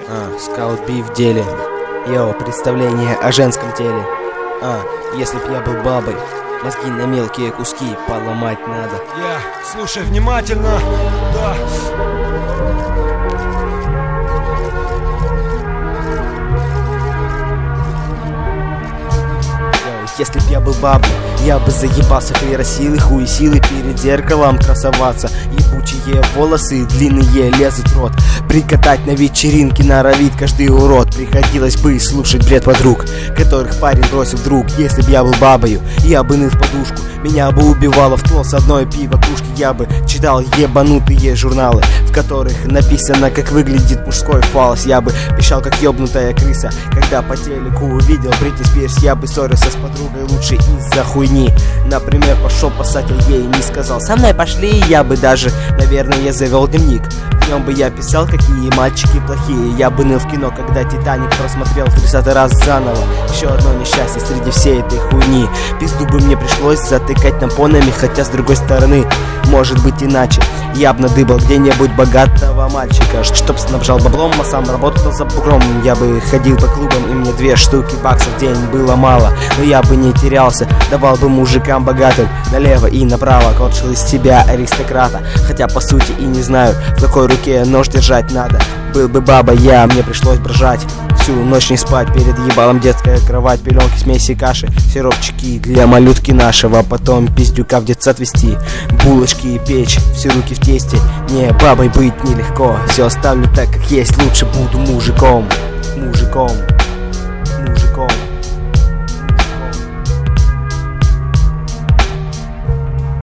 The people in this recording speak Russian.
Скаут Би в деле. Йоу, представление о женском теле. Если б я был бабой, мозги на мелкие куски поломать надо. Слушай внимательно. Да. Если б я был бабой, я бы заебался клеросилы, хуесилы перед зеркалом красоваться. Ебучие волосы, длинные лезут в рот. Прикатать на вечеринке норовит каждый урод. Приходилось бы слушать бред подруг, которых парень бросил вдруг. Если б я был бабою, я бы ныл в подушку. Меня бы убивало вкол с одной пиво кружки. Я бы читал ебанутые журналы, в которых написано, как выглядит мужской фалос. Я бы пищал, как ёбнутая крыса, когда по телеку увидел Бритни Спирс. Я бы ссорился с подругой лучше из-за хуйни. Например, пошел писатель ей не сказал: со мной пошли. Я бы даже, наверное, завел дневник. В нем бы я писал, какие мальчики плохие. Я бы ныл в кино, когда Титаник просмотрел в 30-й раз заново. Еще одно несчастье среди всей этой хуйни. Пизду бы мне пришлось затыкать тампонами, хотя с другой стороны, может быть иначе. Я б надыбал где-нибудь богатого мальчика, чтоб снабжал баблом, а сам работал за бугром. Я бы ходил по клубам, и мне 2 штуки баксов в день было мало. Но я бы не терялся, давал бы мужикам богатым налево и направо, корчил из себя аристократа. Хотя по сути и не знаю, в какой руке нож держать надо. Был бы баба я, мне пришлось брожать, всю ночь не спать, перед ебалом детская кровать, пеленки, смеси, каши, сиропчики для малютки нашего, потом пиздюка в детсад вести, булочки и печь, все руки в тесте. Не, бабой быть нелегко, все оставлю так как есть, лучше буду мужиком.